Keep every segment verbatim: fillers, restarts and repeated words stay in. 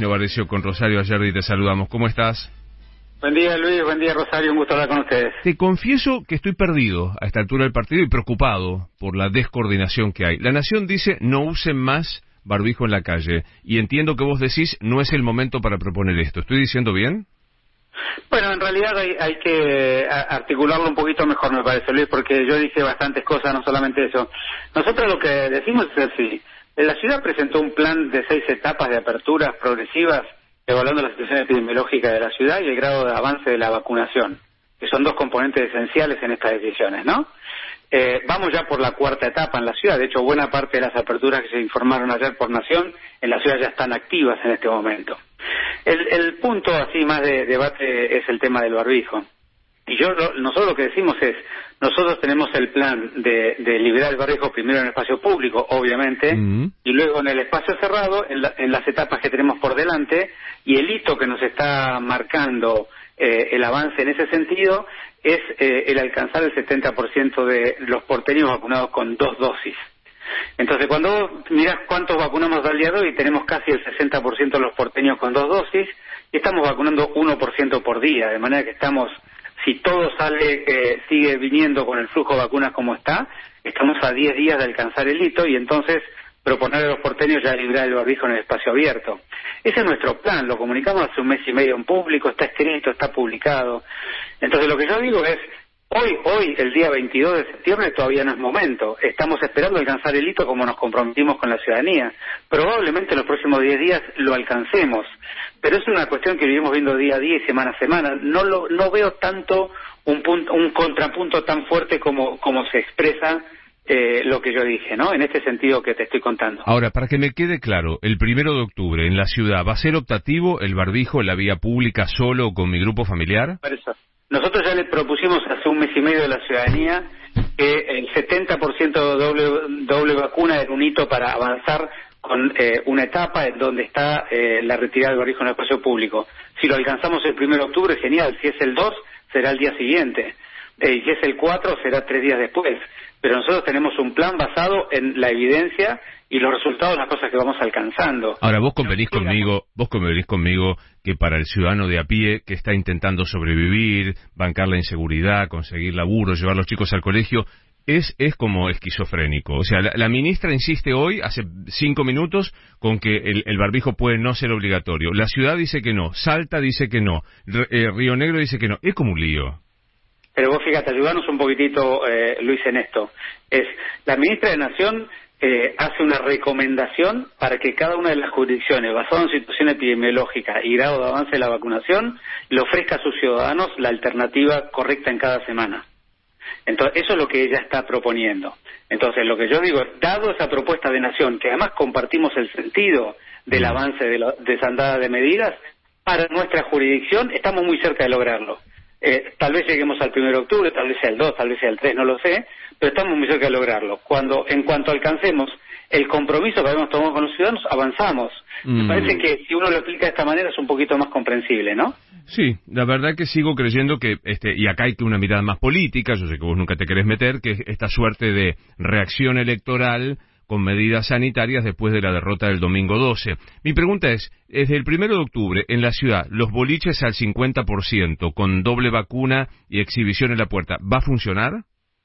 Novarecio con Rosario Ayerdi, te saludamos. ¿Cómo estás? Buen día, Luis. Buen día, Rosario. Un gusto hablar con ustedes. Te confieso que estoy perdido a esta altura del partido y preocupado por la descoordinación que hay. La Nación dice no usen más barbijo en la calle y entiendo que vos decís no es el momento para proponer esto. ¿Estoy diciendo bien? Bueno, en realidad hay, hay que articularlo un poquito mejor, me parece, Luis, porque yo dije bastantes cosas, no solamente eso. Nosotros lo que decimos es así. La ciudad presentó un plan de seis etapas de aperturas progresivas, evaluando la situación epidemiológica de la ciudad y el grado de avance de la vacunación, que son dos componentes esenciales en estas decisiones, ¿no? Eh, vamos ya por la cuarta etapa en la ciudad. De hecho, buena parte de las aperturas que se informaron ayer por Nación en la ciudad ya están activas en este momento. El, el punto así más de debate es el tema del barbijo. Y yo lo, nosotros lo que decimos es, nosotros tenemos el plan de, de liberar el barbijo primero en el espacio público, obviamente, mm. y luego en el espacio cerrado, en, la, en las etapas que tenemos por delante, y el hito que nos está marcando eh, el avance en ese sentido es eh, el alcanzar el setenta por ciento de los porteños vacunados con dos dosis. Entonces, cuando mirás cuántos vacunamos al día de hoy, tenemos casi el sesenta por ciento de los porteños con dos dosis, y estamos vacunando uno por ciento por día, de manera que estamos, si todo sale, eh, sigue viniendo con el flujo de vacunas como está, estamos a diez días de alcanzar el hito, y entonces proponer a los porteños ya liberar el barbijo en el espacio abierto. Ese es nuestro plan, lo comunicamos hace un mes y medio en público, está escrito, está publicado. Entonces lo que yo digo es, hoy, hoy, el día veintidós de septiembre, todavía no es momento. Estamos esperando alcanzar el hito como nos comprometimos con la ciudadanía. Probablemente en los próximos diez días lo alcancemos. Pero es una cuestión que vivimos viendo día a día y semana a semana. No lo, no veo tanto un punto, un contrapunto tan fuerte como, como se expresa Eh, lo que yo dije, ¿no? En este sentido que te estoy contando. Ahora, para que me quede claro, el primero de octubre en la ciudad, ¿va a ser optativo el barbijo en la vía pública solo o con mi grupo familiar? Por eso. Nosotros ya le propusimos hace un mes y medio a la ciudadanía que el setenta por ciento de doble, doble vacuna era un hito para avanzar con eh, una etapa en donde está eh, la retirada del barbijo en el espacio público. Si lo alcanzamos el primero de octubre, genial. Si es el dos, será el día siguiente. Eh, y si es el cuatro, será tres días después. Pero nosotros tenemos un plan basado en la evidencia y los resultados de las cosas que vamos alcanzando. Ahora, vos convenís conmigo, vos convenís conmigo que para el ciudadano de a pie que está intentando sobrevivir, bancar la inseguridad, conseguir laburo, llevar a los chicos al colegio, es es como esquizofrénico. O sea, la, la ministra insiste hoy, hace cinco minutos, con que el, el barbijo puede no ser obligatorio. La ciudad dice que no, Salta dice que no, R- eh, Río Negro dice que no. Es como un lío. Pero vos fíjate, ayudarnos un poquitito, eh, Luis, en esto. Es la ministra de Nación eh, hace una recomendación para que cada una de las jurisdicciones, basado en situación epidemiológica y grado de avance de la vacunación, le ofrezca a sus ciudadanos la alternativa correcta en cada semana. Entonces, eso es lo que ella está proponiendo. Entonces, lo que yo digo es, dado esa propuesta de Nación, que además compartimos el sentido del avance de, la, de esa andada de medidas, para nuestra jurisdicción estamos muy cerca de lograrlo. Eh, tal vez lleguemos al primero de octubre, tal vez sea el dos, tal vez sea el tres, no lo sé, pero estamos muy cerca de lograrlo. Cuando, en cuanto alcancemos el compromiso que habíamos tomado con los ciudadanos, avanzamos. Mm. Me parece que si uno lo explica de esta manera es un poquito más comprensible, ¿no? Sí, la verdad que sigo creyendo que, este, y acá hay que una mirada más política, yo sé que vos nunca te querés meter, que esta suerte de reacción electoral con medidas sanitarias después de la derrota del domingo doce. Mi pregunta es, desde el primero de octubre, en la ciudad, los boliches al cincuenta por ciento, con doble vacuna y exhibición en la puerta, ¿va a funcionar?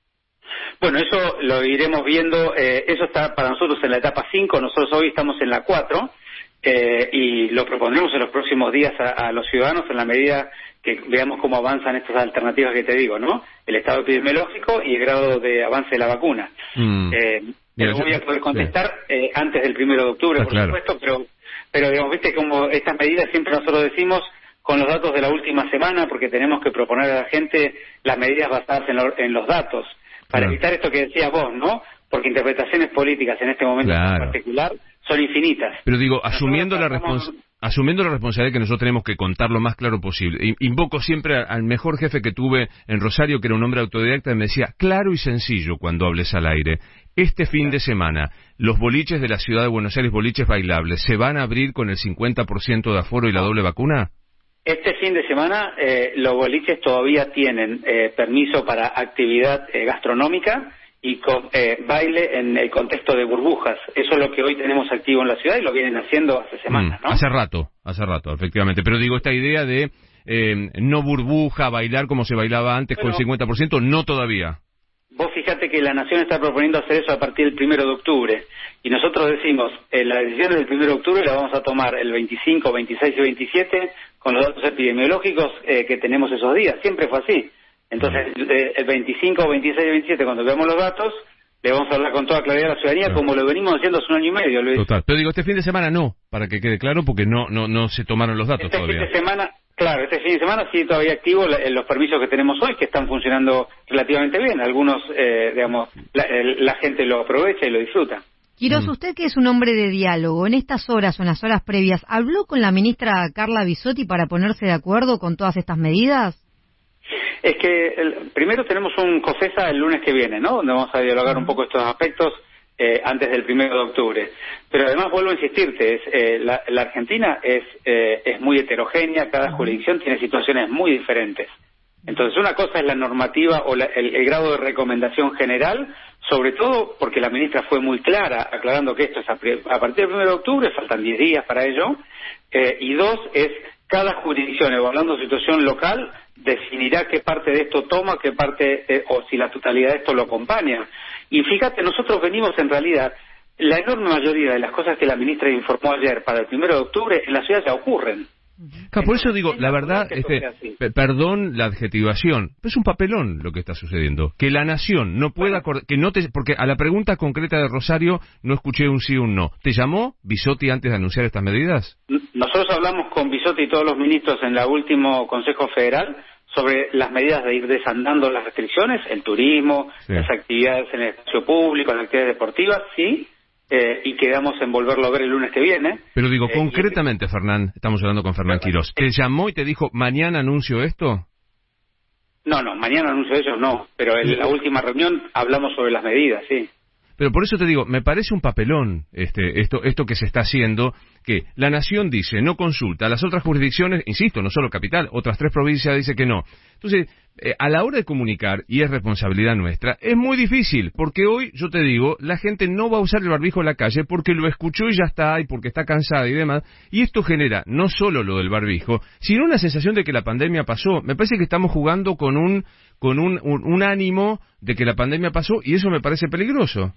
Bueno, eso lo iremos viendo, eh, eso está para nosotros en la etapa cinco, nosotros hoy estamos en la cuatro, eh, y lo propondremos en los próximos días a, a los ciudadanos en la medida que veamos cómo avanzan estas alternativas que te digo, ¿no? El estado epidemiológico y el grado de avance de la vacuna. Mm. Eh, Pero voy a poder contestar eh, antes del primero de octubre, ah, por claro. supuesto, pero, pero digamos, viste como estas medidas siempre nosotros decimos con los datos de la última semana, porque tenemos que proponer a la gente las medidas basadas en, lo, en los datos, para claro. evitar esto que decías vos, ¿no? Porque interpretaciones políticas en este momento claro. en particular son infinitas. Pero digo, asumiendo la responsabilidad... Asumiendo la responsabilidad que nosotros tenemos que contar lo más claro posible, invoco siempre al mejor jefe que tuve en Rosario, que era un hombre autodidacta, y me decía, claro y sencillo cuando hables al aire. Este fin de semana, los boliches de la ciudad de Buenos Aires, boliches bailables, ¿se van a abrir con el cincuenta por ciento de aforo y la doble vacuna? Este fin de semana eh, los boliches todavía tienen eh, permiso para actividad eh, gastronómica y con, eh, baile en el contexto de burbujas. Eso es lo que hoy tenemos activo en la ciudad y lo vienen haciendo hace semanas, ¿no? Mm, hace rato, hace rato, efectivamente. Pero digo, esta idea de eh, no burbuja, bailar como se bailaba antes, bueno, con el cincuenta por ciento, no todavía. Vos fíjate que la Nación está proponiendo hacer eso a partir del primero de octubre. Y nosotros decimos, eh, la decisión del primero de octubre la vamos a tomar el veinticinco, veintiséis y veintisiete con los datos epidemiológicos eh, que tenemos esos días. Siempre fue así. Entonces, eh, el veinticinco, veintiséis y veintisiete, cuando veamos los datos, le vamos a hablar con toda claridad a la ciudadanía, claro, como lo venimos haciendo hace un año y medio, Luis. Total. Pero digo, este fin de semana no, para que quede claro, porque no no no se tomaron los datos este todavía. Fin de semana, claro, este fin de semana sí todavía activo la, los permisos que tenemos hoy, que están funcionando relativamente bien. Algunos, eh, digamos, la, el, la gente lo aprovecha y lo disfruta. Quirós, usted que es un hombre de diálogo, en estas horas o en las horas previas, ¿habló con la ministra Carla Bisotti para ponerse de acuerdo con todas estas medidas? Es que el, primero tenemos un COFESA el lunes que viene, ¿no? Donde vamos a dialogar un poco estos aspectos eh, antes del primero de octubre. Pero además vuelvo a insistirte, es, eh, la, la Argentina es, eh, es muy heterogénea, cada jurisdicción tiene situaciones muy diferentes. Entonces una cosa es la normativa o la, el, el grado de recomendación general, sobre todo porque la ministra fue muy clara aclarando que esto es a, a partir del primero de octubre, faltan diez días para ello, eh, y dos es cada jurisdicción, evaluando su situación local, definirá qué parte de esto toma, qué parte, eh, o si la totalidad de esto lo acompaña. Y fíjate, nosotros venimos en realidad, la enorme mayoría de las cosas que la ministra informó ayer para el primero de octubre en la ciudad ya ocurren. Claro, por eso digo, la verdad, este, perdón la adjetivación, pero es un papelón lo que está sucediendo. Que la Nación no pueda, bueno, que no te, porque a la pregunta concreta de Rosario no escuché un sí o un no. ¿Te llamó Bisotti antes de anunciar estas medidas? Nosotros hablamos con Bisotti y todos los ministros en el último Consejo Federal sobre las medidas de ir desandando las restricciones, el turismo, sí, las actividades en el espacio público, las actividades deportivas, sí. Eh, y quedamos en volverlo a ver el lunes que viene. Pero digo, eh, concretamente, y... Fernán, estamos hablando con Fernán Quirós, ¿te llamó y te dijo, mañana anuncio esto? No, no, mañana anuncio eso no, pero en la última reunión hablamos sobre las medidas, sí. Pero por eso te digo, me parece un papelón este, esto, esto que se está haciendo, que la Nación dice, no consulta, las otras jurisdicciones, insisto, no solo Capital, otras tres provincias dice que no. Entonces, eh, a la hora de comunicar, y es responsabilidad nuestra, es muy difícil, porque hoy, yo te digo, la gente no va a usar el barbijo en la calle porque lo escuchó y ya está, y porque está cansada y demás, y esto genera no solo lo del barbijo, sino una sensación de que la pandemia pasó. Me parece que estamos jugando con un, con un, un, un ánimo de que la pandemia pasó, y eso me parece peligroso.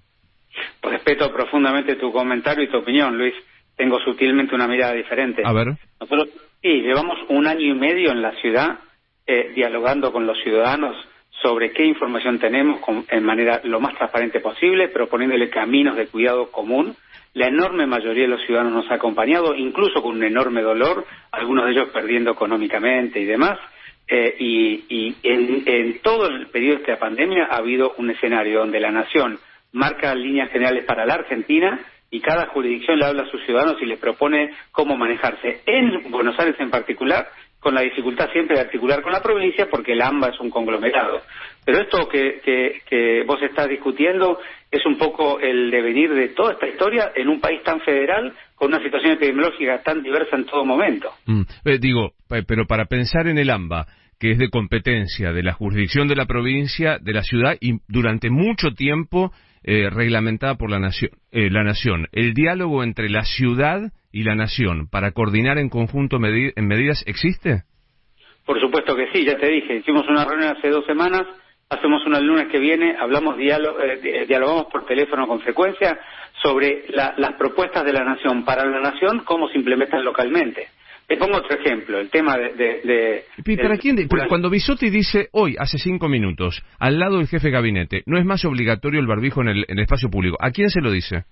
Respeto profundamente tu comentario y tu opinión, Luis. Tengo sutilmente una mirada diferente. A ver. Nosotros sí, llevamos un año y medio en la ciudad eh, dialogando con los ciudadanos sobre qué información tenemos con, en manera lo más transparente posible, proponiéndole caminos de cuidado común. La enorme mayoría de los ciudadanos nos ha acompañado, incluso con un enorme dolor, algunos de ellos perdiendo económicamente y demás. Eh, y y en, en todo el periodo de esta pandemia ha habido un escenario donde la Nación marca líneas generales para la Argentina y cada jurisdicción le habla a sus ciudadanos y les propone cómo manejarse. En Buenos Aires en particular, con la dificultad siempre de articular con la provincia, porque el AMBA es un conglomerado. Pero esto que, que, que vos estás discutiendo es un poco el devenir de toda esta historia en un país tan federal, con una situación epidemiológica tan diversa en todo momento. Mm, eh, digo, pero para pensar en el AMBA, que es de competencia de la jurisdicción de la provincia, de la ciudad, y durante mucho tiempo eh, reglamentada por la nación, eh, la nación, el diálogo entre la ciudad y la nación para coordinar en conjunto medi- en medidas, ¿existe? Por supuesto que sí, ya te dije, hicimos una reunión hace dos semanas, hacemos una el lunes que viene, hablamos diálogo, eh, dialogamos por teléfono con frecuencia sobre la, las propuestas de la nación para la nación, cómo se implementan localmente. Te pongo otro ejemplo, el tema de... de, de ¿Y para quién? De, cuando Bisotti dice hoy, hace cinco minutos, al lado del jefe de gabinete, no es más obligatorio el barbijo en el, en el espacio público, ¿a quién se lo dice?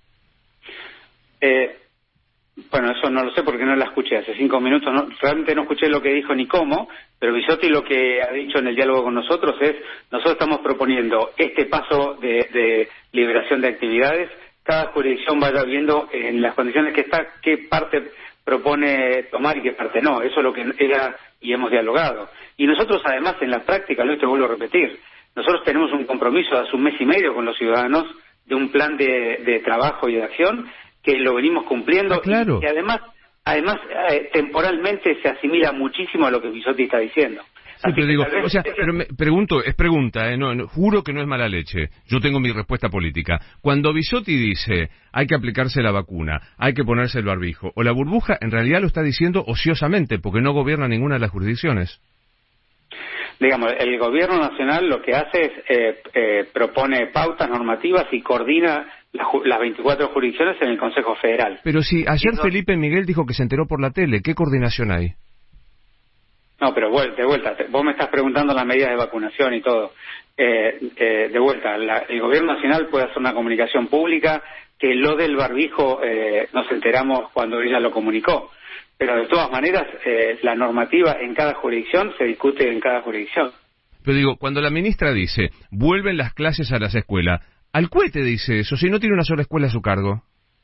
Eh, bueno, eso no lo sé porque no la escuché hace cinco minutos, no, realmente no escuché lo que dijo ni cómo, pero Bisotti lo que ha dicho en el diálogo con nosotros es, nosotros estamos proponiendo este paso de, de liberación de actividades, cada jurisdicción vaya viendo en las condiciones que está, qué parte propone tomar y qué parte no. Eso es lo que era y hemos dialogado. Y nosotros además en la práctica, lo te vuelvo a repetir, nosotros tenemos un compromiso de hace un mes y medio con los ciudadanos de un plan de, de trabajo y de acción que lo venimos cumpliendo. Ah, claro. y, y además, además eh, temporalmente se asimila muchísimo a lo que Bisotti está diciendo. Sí, pero digo, o sea, pero me pregunto, es pregunta, ¿eh? No, no, juro que no es mala leche. Yo tengo mi respuesta política. Cuando Bisotti dice hay que aplicarse la vacuna, hay que ponerse el barbijo o la burbuja, en realidad lo está diciendo ociosamente, porque no gobierna ninguna de las jurisdicciones. Digamos, el gobierno nacional lo que hace es eh, eh, propone pautas normativas y coordina las, las veinticuatro jurisdicciones en el Consejo Federal. Pero si ayer Eso... Felipe Miguel dijo que se enteró por la tele, ¿qué coordinación hay? No, pero de vuelta, vos me estás preguntando las medidas de vacunación y todo. Eh, eh, de vuelta, la, el gobierno nacional puede hacer una comunicación pública, que lo del barbijo eh, nos enteramos cuando ella lo comunicó. Pero de todas maneras, eh, la normativa en cada jurisdicción se discute en cada jurisdicción. Pero digo, cuando la ministra dice, vuelven las clases a las escuelas, al cohete dice eso, si no tiene una sola escuela a su cargo.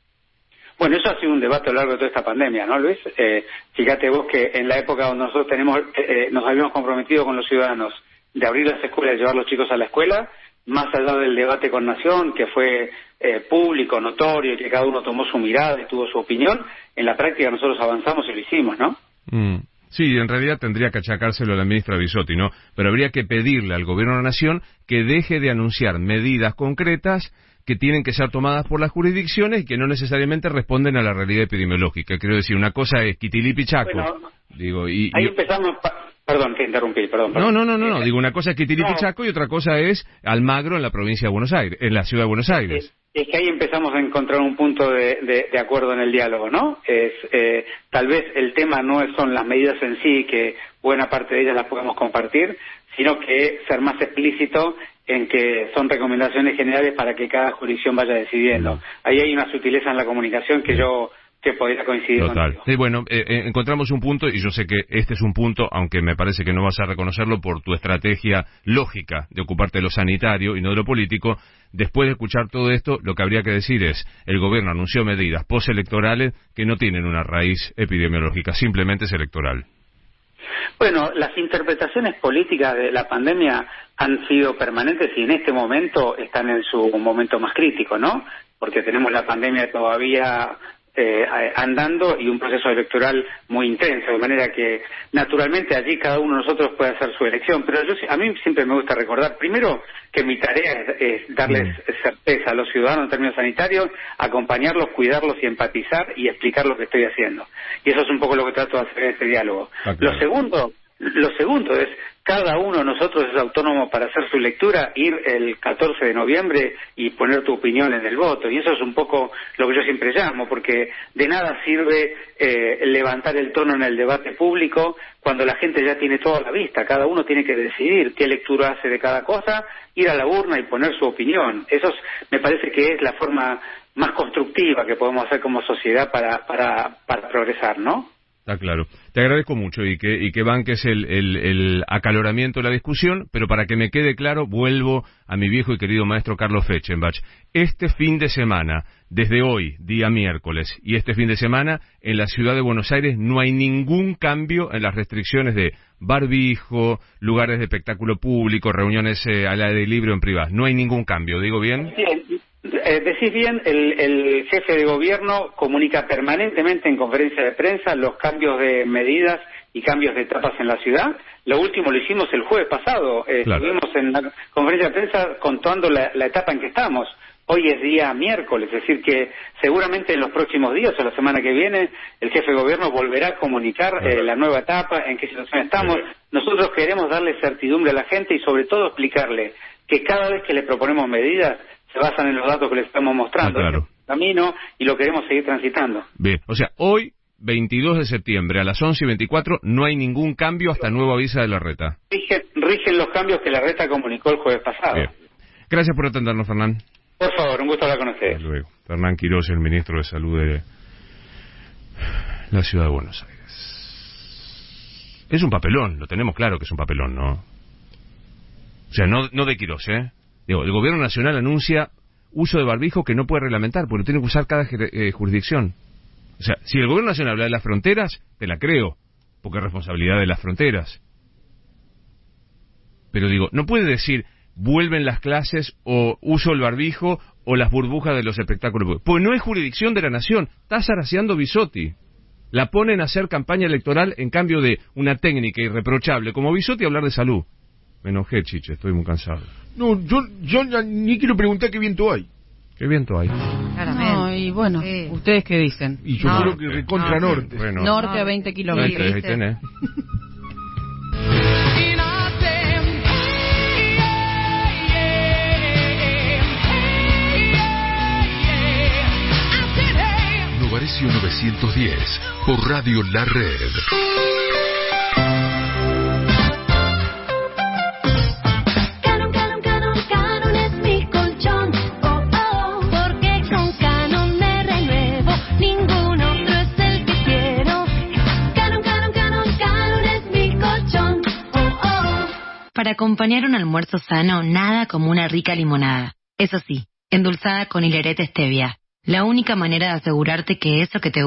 Bueno, eso ha sido un debate a lo largo de toda esta pandemia, ¿no, Luis? Eh, fíjate vos que en la época donde nosotros tenemos, eh, nos habíamos comprometido con los ciudadanos de abrir las escuelas y llevar a los chicos a la escuela, más allá del debate con Nación, que fue eh, público, notorio, y que cada uno tomó su mirada y tuvo su opinión, en la práctica nosotros avanzamos y lo hicimos, ¿no? Mm. Sí, en realidad tendría que achacárselo a la ministra Bisotti, ¿no? Pero habría que pedirle al gobierno de la Nación que deje de anunciar medidas concretas que tienen que ser tomadas por las jurisdicciones y que no necesariamente responden a la realidad epidemiológica. Quiero decir, una cosa es Quitilipichaco. Bueno, digo, y, ahí y... empezamos... Pa... Perdón, te interrumpí, perdón. No, perdón. no, no, no, no, digo, una cosa es Quitilipichaco no. Y otra cosa es Almagro en la provincia de Buenos Aires, en la ciudad de Buenos Aires. Es, es que ahí empezamos a encontrar un punto de, de, de acuerdo en el diálogo, ¿no? Es eh, tal vez el tema no son las medidas en sí, que buena parte de ellas las podemos compartir, sino que ser más explícito en que son recomendaciones generales para que cada jurisdicción vaya decidiendo. No. Ahí hay una sutileza en la comunicación que yo... que podría coincidir Total. contigo. Sí, bueno, eh, eh, encontramos un punto, y yo sé que este es un punto, aunque me parece que no vas a reconocerlo por tu estrategia lógica de ocuparte de lo sanitario y no de lo político. Después de escuchar todo esto, lo que habría que decir es, el gobierno anunció medidas postelectorales que no tienen una raíz epidemiológica, simplemente es electoral. Bueno, las interpretaciones políticas de la pandemia han sido permanentes y en este momento están en su momento más crítico, ¿no? Porque tenemos la pandemia todavía Eh, andando y un proceso electoral muy intenso, de manera que naturalmente allí cada uno de nosotros puede hacer su elección, pero yo a mí siempre me gusta recordar, primero, que mi tarea es, es darles mm. certeza a los ciudadanos en términos sanitarios, acompañarlos, cuidarlos y empatizar y explicar lo que estoy haciendo. Y eso es un poco lo que trato de hacer en este diálogo. Ah, claro. Lo segundo, lo segundo es, cada uno de nosotros es autónomo para hacer su lectura, ir el catorce de noviembre y poner tu opinión en el voto. Y eso es un poco lo que yo siempre llamo, porque de nada sirve eh, levantar el tono en el debate público cuando la gente ya tiene todo a la vista. Cada uno tiene que decidir qué lectura hace de cada cosa, ir a la urna y poner su opinión. Eso es, me parece que es la forma más constructiva que podemos hacer como sociedad para, para, para progresar, ¿no? Está claro. Te agradezco mucho y que, y que banques el, el, el acaloramiento de la discusión, pero para que me quede claro, vuelvo a mi viejo y querido maestro Carlos Fechenbach. Este fin de semana, desde hoy, día miércoles, y este fin de semana, en la ciudad de Buenos Aires no hay ningún cambio en las restricciones de barbijo, lugares de espectáculo público, reuniones eh, al aire libre o en privadas. No hay ningún cambio, ¿digo bien? Bien. Eh, decís bien, el, el jefe de gobierno comunica permanentemente en conferencia de prensa los cambios de medidas y cambios de etapas en la ciudad. Lo último lo hicimos el jueves pasado. Eh, claro. Estuvimos en la conferencia de prensa contando la, la etapa en que estamos. Hoy es día miércoles, es decir que seguramente en los próximos días o la semana que viene el jefe de gobierno volverá a comunicar eh, la nueva etapa, en qué situación estamos. Nosotros queremos darle certidumbre a la gente y sobre todo explicarle que cada vez que le proponemos medidas se basan en los datos que les estamos mostrando. Ah, claro. El camino y lo queremos seguir transitando. Bien, o sea, hoy, veintidós de septiembre, a las once y veinticuatro, no hay ningún cambio hasta nuevo aviso de Larreta. Rigen, rigen los cambios que Larreta comunicó el jueves pasado. Bien. Gracias por atendernos, Fernán. Por favor, un gusto hablar con ustedes. Hasta luego. Fernán Quirós, el ministro de Salud de la Ciudad de Buenos Aires. Es un papelón, lo tenemos claro que es un papelón, ¿no? O sea, no, no de Quirós, ¿eh? Digo, el gobierno nacional anuncia uso de barbijo que no puede reglamentar, porque lo tiene que usar cada eh, jurisdicción. O sea, si el gobierno nacional habla de las fronteras, te la creo, porque es responsabilidad de las fronteras. Pero digo, no puede decir, vuelven las clases, o uso el barbijo, o las burbujas de los espectáculos. Pues no es jurisdicción de la nación, está zaraseando Bisotti. La ponen a hacer campaña electoral en cambio de una técnica irreprochable como Bisotti hablar de salud. Me enojé, Chiche, estoy muy cansado. No, yo, yo ni quiero preguntar qué viento hay. ¿Qué viento hay? Claramente. No, y bueno, Sí. ¿ustedes qué dicen? Y yo No. creo que recontra No, sí. norte. Bueno, Norte a veinte kilómetros. ahí tenés. Novarecio novecientos diez, por Radio La Red. Canon, Canon, Canon, Canon es mi colchón. Oh, oh, porque con Canon me renuevo. Ningún otro es el que quiero. Canon, Canon, Canon, Canon es mi colchón. Oh, oh. Para acompañar un almuerzo sano, nada como una rica limonada. Eso sí, endulzada con hilerete stevia. La única manera de asegurarte que eso que te